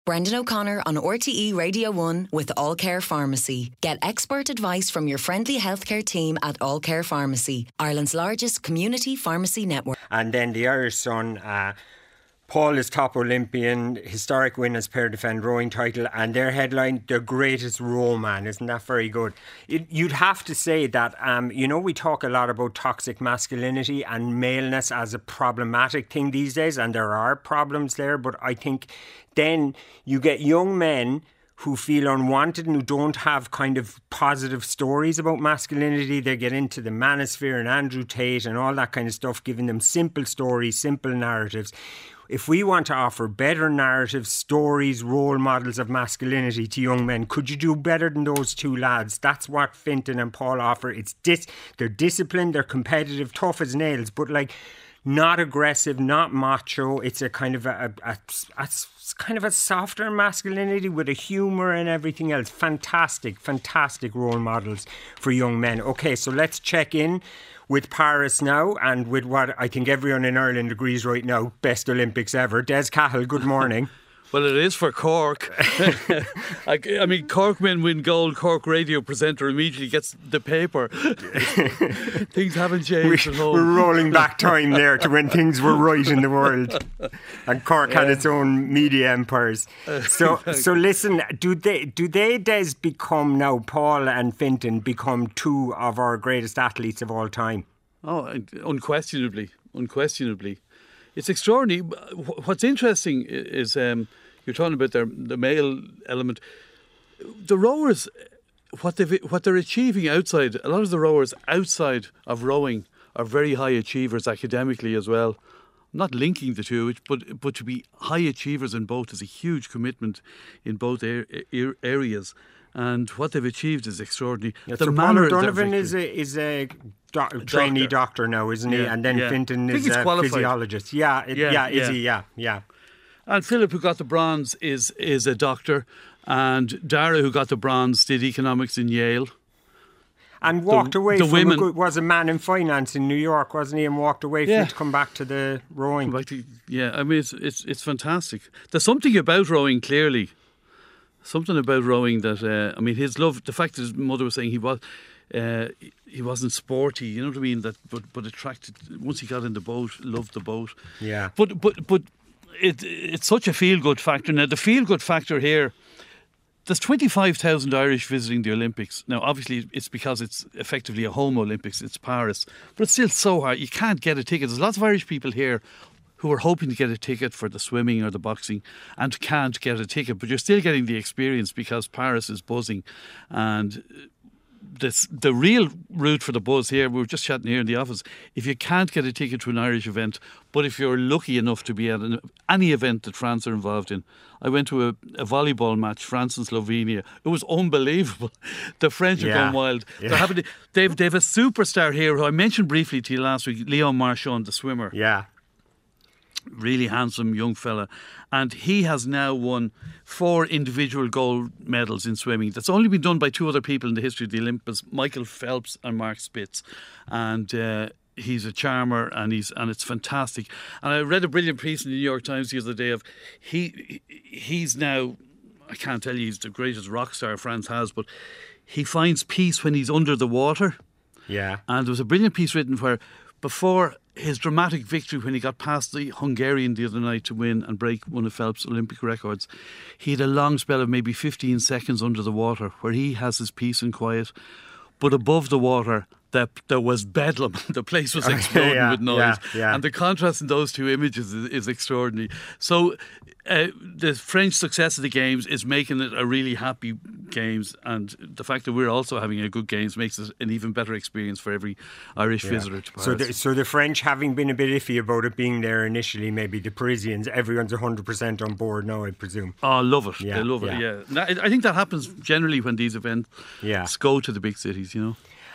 Brendan O'Connor on RTE Radio 1 with All Care Pharmacy. Get expert advice from your friendly healthcare team at All Care Pharmacy, Ireland's largest community pharmacy network. And then the Irish Sun, Paul is top Olympian, historic win as pair defend rowing title, and their headline, the greatest row man. Isn't that very good? You'd have to say that, we talk a lot about toxic masculinity and maleness as a problematic thing these days, and there are problems there, but I think then you get young men who feel unwanted and who don't have kind of positive stories about masculinity. They get into the manosphere and Andrew Tate and all that kind of stuff, giving them simple stories, simple narratives. If we want to offer better narratives, stories, role models of masculinity to young men, could you do better than those two lads? That's what Fintan and Paul offer. They're disciplined, they're competitive, tough as nails, but not aggressive, not macho. It's a kind of a softer masculinity with a humour and everything else. Fantastic role models for young men. Okay, so let's check in with Paris now, and with what I think everyone in Ireland agrees right now, best Olympics ever. Des Cahill, good morning. Well, it is for Cork. I mean, Cork men win gold. Cork radio presenter immediately gets the paper. Things haven't changed at home. We're rolling back time there to when things were right in the world, and Cork had its own media empires. So listen, do they, Des, become now, Paul and Fintan, become two of our greatest athletes of all time? Oh, unquestionably. It's extraordinary. What's interesting is you're talking about the male element. The rowers, what they're achieving outside, a lot of the rowers outside of rowing are very high achievers academically as well. I'm not linking the two, but to be high achievers in both is a huge commitment in both areas. And what they've achieved is extraordinary. Yeah, so Paul O'Donovan is a trainee doctor now, isn't he? And then Fintan is a physiologist. Is he? Yeah. And Philip, who got the bronze, is a doctor. And Dara, who got the bronze, did economics in Yale. And walked away from was a man in finance in New York, wasn't he? And walked away from it to come back to the rowing. I mean, it's fantastic. There's something about rowing, clearly. Something about rowing that, his love, the fact that his mother was saying he wasn't sporty, you know what I mean? That, but attracted, once he got in the boat, loved the boat. Yeah. But it's such a feel-good factor. Now, the feel-good factor here, there's 25,000 Irish visiting the Olympics. Now, obviously, it's because it's effectively a home Olympics, it's Paris. But it's still so hard. You can't get a ticket. There's lots of Irish people here who are hoping to get a ticket for the swimming or the boxing and can't get a ticket, but you're still getting the experience because Paris is buzzing. And the real route for the buzz here, we were just chatting here in the office, if you can't get a ticket to an Irish event, but if you're lucky enough to be at any event that France are involved in. I went to a volleyball match, France and Slovenia. It was unbelievable. The French are going wild. Yeah. They've a superstar here who I mentioned briefly to you last week, Leon Marchand, the swimmer. Yeah. Really handsome young fella, and he has now won 4 individual gold medals in swimming. That's only been done by 2 other people in the history of the Olympics, Michael Phelps and Mark Spitz. And he's a charmer, and it's fantastic. And I read a brilliant piece in the New York Times the other day of he's now, I can't tell you he's the greatest rock star France has, but he finds peace when he's under the water. Yeah. And there was a brilliant piece written where before his dramatic victory when he got past the Hungarian the other night to win and break one of Phelps' Olympic records, he had a long spell of maybe 15 seconds under the water where he has his peace and quiet. But above the water, there was bedlam. The place was exploding with noise. Yeah. And the contrast in those two images is extraordinary. So the French success of the Games is making it a really happy Games, and the fact that we're also having a good Games makes it an even better experience for every Irish visitor to Paris. So the French, having been a bit iffy about it being there initially, maybe the Parisians, everyone's 100% on board now, I presume. Oh, love it. They love it, yeah. I think that happens generally when these events go to the big cities, you know.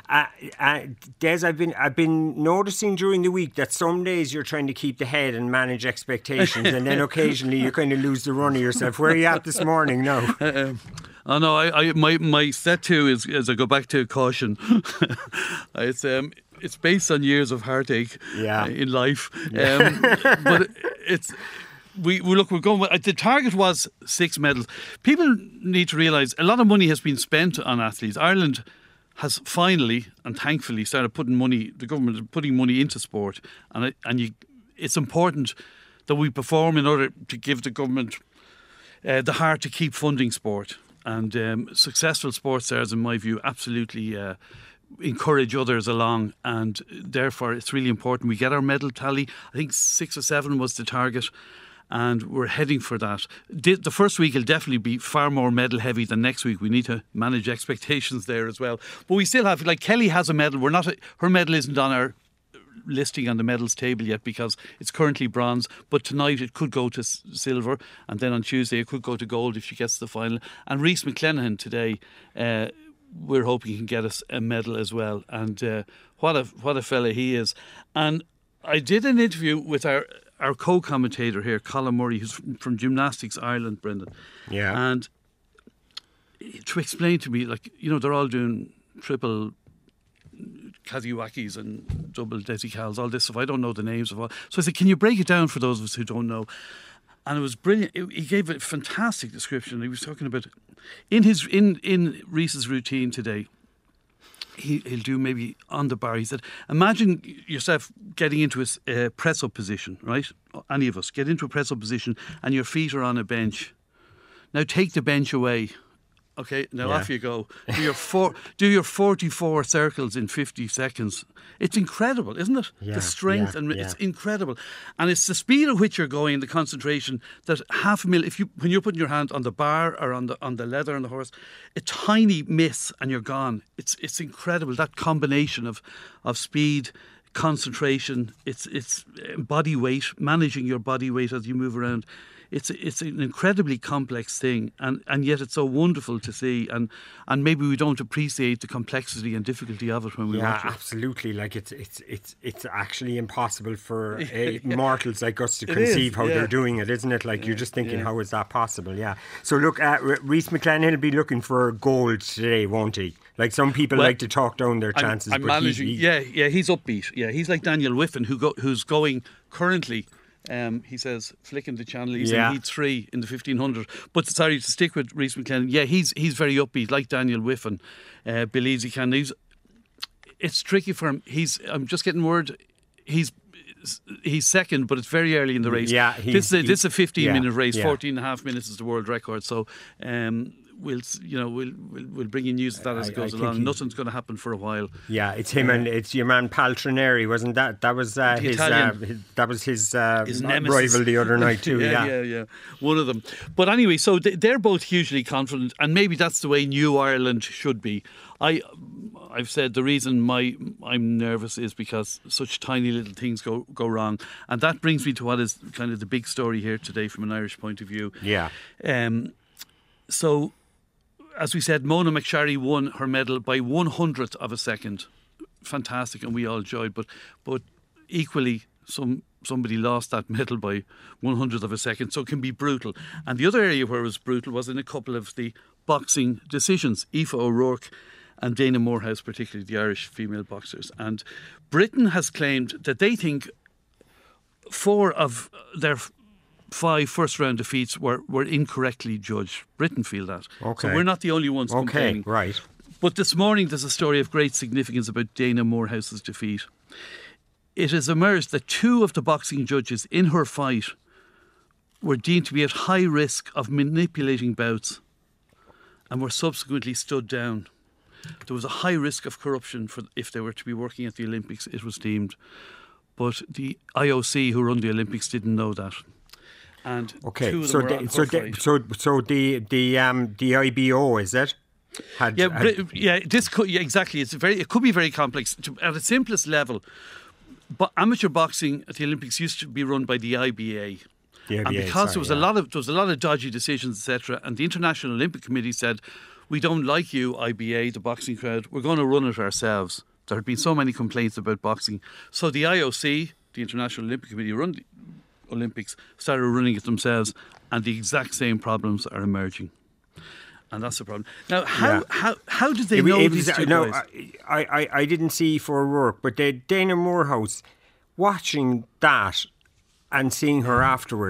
Des, I've been noticing during the week that some days you're trying to keep the head and manage expectations, and then occasionally you kind of lose the run of yourself. Where are you at this morning now? My set two is I go back to caution. It's based on years of heartache in life, but we're going. The target was 6 medals. People need to realise a lot of money has been spent on athletes. Ireland has finally and thankfully started putting money. The government is putting money into sport, it's important that we perform in order to give the government the heart to keep funding sport. And successful sports stars, in my view, absolutely encourage others along, and therefore it's really important we get our medal tally. I think 6 or 7 was the target, and we're heading for that. The first week will definitely be far more medal heavy than next week. We need to manage expectations there as well. But we still have, like, Kelly has a medal. Her medal isn't on our listing on the medals table yet because it's currently bronze, but tonight it could go to silver, and then on Tuesday it could go to gold if she gets to the final. And Rhys McClenaghan today, we're hoping he can get us a medal as well. And what a fella he is. And I did an interview with our co-commentator here, Colin Murray, who's from Gymnastics Ireland, Brendan. Yeah. And to explain to me, like, you know, they're all doing triple Kaziwakis and double Desicals, all this stuff. I don't know the names of all. So I said, can you break it down for those of us who don't know? And it was brilliant. He gave a fantastic description. He was talking about in Rhys's routine today. He'll do maybe on the bar. He said, imagine yourself getting into a press-up position, right? Any of us get into a press-up position and your feet are on a bench. Now take the bench away. Okay, now off you go. Do your 44 circles in 50 seconds. It's incredible, isn't it? Yeah, the strength it's incredible, and it's the speed at which you're going, the concentration. That half a mil, when you're putting your hand on the bar or on the leather on the horse, a tiny miss and you're gone. It's incredible, that combination of speed, concentration. It's body weight, managing your body weight as you move around. It's an incredibly complex thing, and yet it's so wonderful to see, and maybe we don't appreciate the complexity and difficulty of it when we watch it. Yeah, absolutely. Like it's actually impossible for mortals like us to conceive how they're doing it, isn't it? Like you're just thinking, how is that possible? Yeah. So look, Rhys McClenaghan will be looking for gold today, won't he? Like some people like to talk down their chances. I'm managing. He's upbeat. Yeah, he's like Daniel Whiffen, who's going currently. He says, flicking the channel, he's in Heat 3 in the 1500. But sorry, to stick with Rhys McClenaghan, he's very upbeat, like Daniel Whiffen, believes he can. It's tricky for him. I'm just getting word, he's second, but it's very early in the race. Yeah, this is a 15-minute race. 14 and a half minutes is the world record. So we'll bring you news of that as it goes along. Nothing's going to happen for a while. Yeah, it's him and it's your man Paltrineri, wasn't that? That was his rival the other night too. yeah, one of them. But anyway, so they're both hugely confident, and maybe that's the way New Ireland should be. I've said the reason I'm nervous is because such tiny little things go wrong, and that brings me to what is kind of the big story here today from an Irish point of view. Yeah. So, as we said, Mona McSharry won her medal by 1/100th of a second. Fantastic, and we all enjoyed. But equally, somebody lost that medal by 1/100th of a second, so it can be brutal. And the other area where it was brutal was in a couple of the boxing decisions. Aoife O'Rourke and Dana Morehouse, particularly the Irish female boxers. And Britain has claimed that they think 4 of their 5 first-round defeats were incorrectly judged. Britain feel that. Okay. So we're not the only ones complaining. Okay, right. But this morning there's a story of great significance about Dana Morehouse's defeat. It has emerged that 2 of the boxing judges in her fight were deemed to be at high risk of manipulating bouts and were subsequently stood down. There was a high risk of corruption if they were to be working at the Olympics, it was deemed. But the IOC, who run the Olympics, didn't know that. And okay, 2 of them so the IBO, is it? This could exactly. It could be very complex. At the simplest level, but amateur boxing at the Olympics used to be run by the IBA. And because there was a lot of dodgy decisions, etc., and the International Olympic Committee said, "We don't like you, IBA, the boxing crowd. We're going to run it ourselves." There had been so many complaints about boxing, so the IOC, the International Olympic Committee, run the Olympics, started running it themselves, and the exact same problems are emerging. And that's the problem. Now, how did they know these two guys? I didn't see for work, but Dana Morehouse, watching that and seeing her afterwards,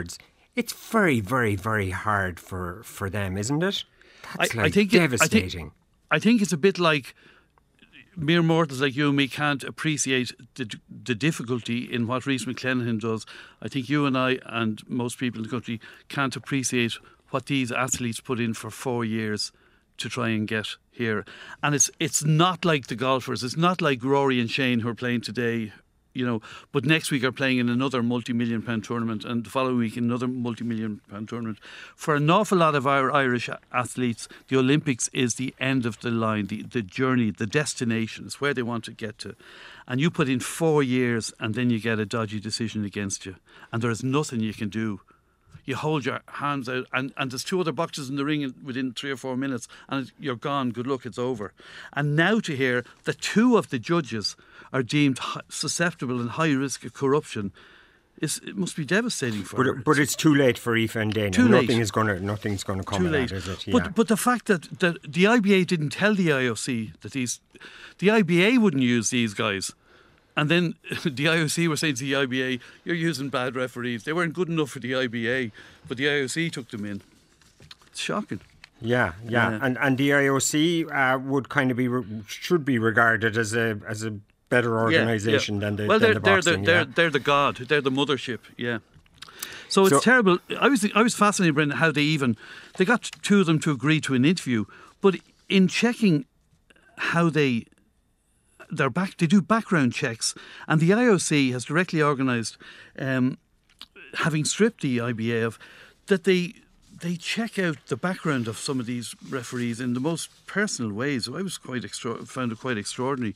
It's very, very, very hard for them, isn't it? That's I think devastating. I think it's a bit like mere mortals like you and me can't appreciate the difficulty in what Rhys McClenaghan does. I think you and I and most people in the country can't appreciate what these athletes put in for 4 years to try and get here. And it's not like the golfers. It's not like Rory and Shane who are playing today, but next week are playing in another multi-million pound tournament, and the following week in another multi-million pound tournament. For an awful lot of our Irish athletes, the Olympics is the end of the line, the journey, the destination. It's where they want to get to. And you put in 4 years and then you get a dodgy decision against you, and there is nothing you can do. You hold your hands out, and there's 2 other boxes in the ring within 3 or 4 minutes, and you're gone. Good luck, it's over. And now to hear that 2 of the judges are deemed susceptible and high risk of corruption, it must be devastating for her. But it's too late for Aoife and Dana. Too late. Nothing's going to come of that, is it? Yeah. But the fact that the IBA didn't tell the IOC that the IBA wouldn't use these guys. And then the IOC were saying to the IBA, you're using bad referees. They weren't good enough for the IBA, but the IOC took them in. It's shocking. Yeah. And the IOC would kind of should be regarded as a better organisation than the boxing. They're the god. They're the mothership. Yeah. So it's terrible. I was fascinated, Brendan, how they got 2 of them to agree to an interview, but in checking how they do background checks, and the IOC has directly organised, having stripped the IBA of that, they check out the background of some of these referees in the most personal ways. I was found it quite extraordinary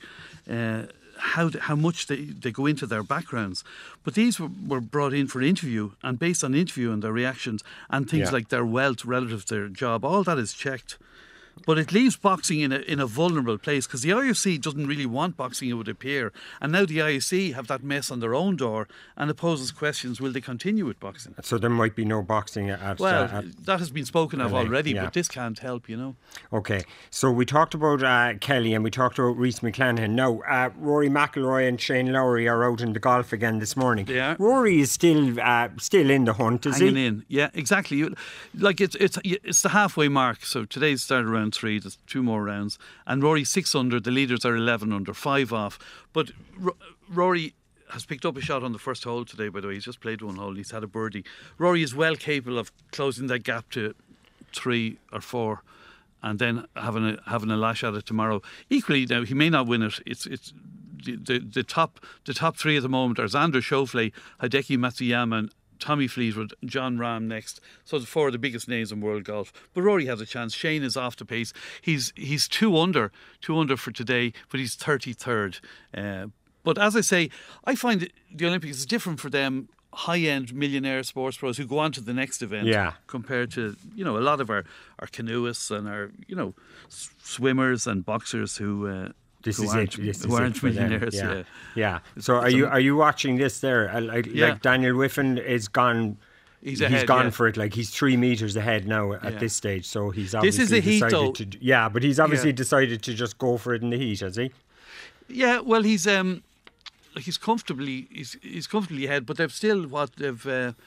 how much they go into their backgrounds. But these were brought in for interview, and based on interview and their reactions and things like their wealth relative to their job, all that is checked. But it leaves boxing in a vulnerable place, because the IOC doesn't really want boxing, it would appear. And now the IOC have that mess on their own door, and it poses questions, will they continue with boxing? So there might be no boxing at... Well, that has been spoken of already, but this can't help, OK, so we talked about Kelly and we talked about Rhys McClenaghan. Now, Rory McIlroy and Shane Lowry are out in the golf again this morning. They are. Rory is still in the hunt, is Hanging in, yeah, exactly. It's the halfway mark, so today's started around 3, there's 2 more rounds, and Rory's 6 under, the leaders are 11 under, 5 off. But Rory has picked up a shot on the first hole today, by the way. He's just played 1 hole, he's had a birdie. Rory is well capable of closing that gap to 3 or 4 and then having a lash at it tomorrow. Equally, now, he may not win it. It's the top 3 at the moment are Xander Schauffele, Hideki Matsuyama and Tommy Fleetwood, John Rahm next. So the 4 of the biggest names in world golf. But Rory has a chance. Shane is off the pace. He's 2 under for today, but he's 33rd. But as I say, I find the Olympics is different for them high-end millionaire sports pros who go on to the next event, compared to a lot of our canoeists and our swimmers and boxers who aren't millionaires. Yeah. So are you watching this there? Like Daniel Whiffen is gone. He's gone for it. Like, he's 3 metres ahead now at this stage. So he's obviously this is the heat, though. But he's obviously decided to just go for it in the heat, has he? Yeah. Well, he's comfortably ahead, but they've still they've 500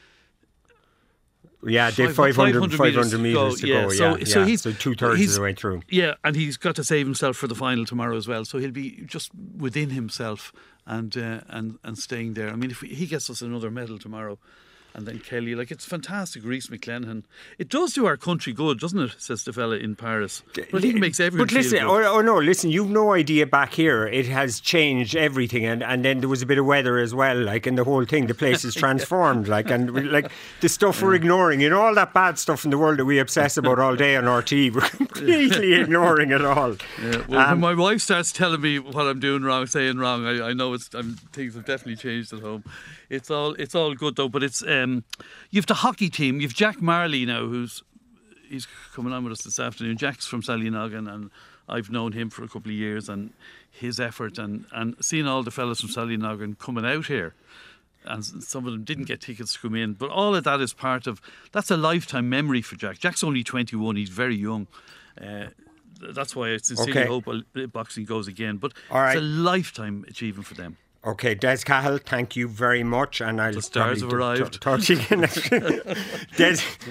metres to go. So he's 2/3 of the way through. Yeah, and he's got to save himself for the final tomorrow as well. So he'll be just within himself and staying there. I mean, if he gets us another medal tomorrow, and then Kelly, it's fantastic. Rhys McClenaghan. It does do our country good, doesn't it? Says the fella in Paris. But he makes everyone feel good. Listen, you've no idea back here. It has changed everything, and then there was a bit of weather as well, and the whole thing, the place is transformed, and the stuff we're ignoring, all that bad stuff in the world that we obsess about all day on RT, we're completely ignoring it all. Yeah, well, when my wife starts telling me what I'm doing wrong, saying wrong, I know things have definitely changed at home. It's all good though, but it's you've the hockey team. You've Jack Marley now, he's coming on with us this afternoon. Jack's from Sallynoggin, and I've known him for a couple of years, and his effort and seeing all the fellas from Sallynoggin coming out here, and some of them didn't get tickets to come in, but all of that is that's a lifetime memory for Jack. Jack's only 21, he's very young. That's why I sincerely hope boxing goes again, but it's a lifetime achievement for them. Okay, Des Cahill, thank you very much. And I'll The stars have arrived. talk to you again. Des,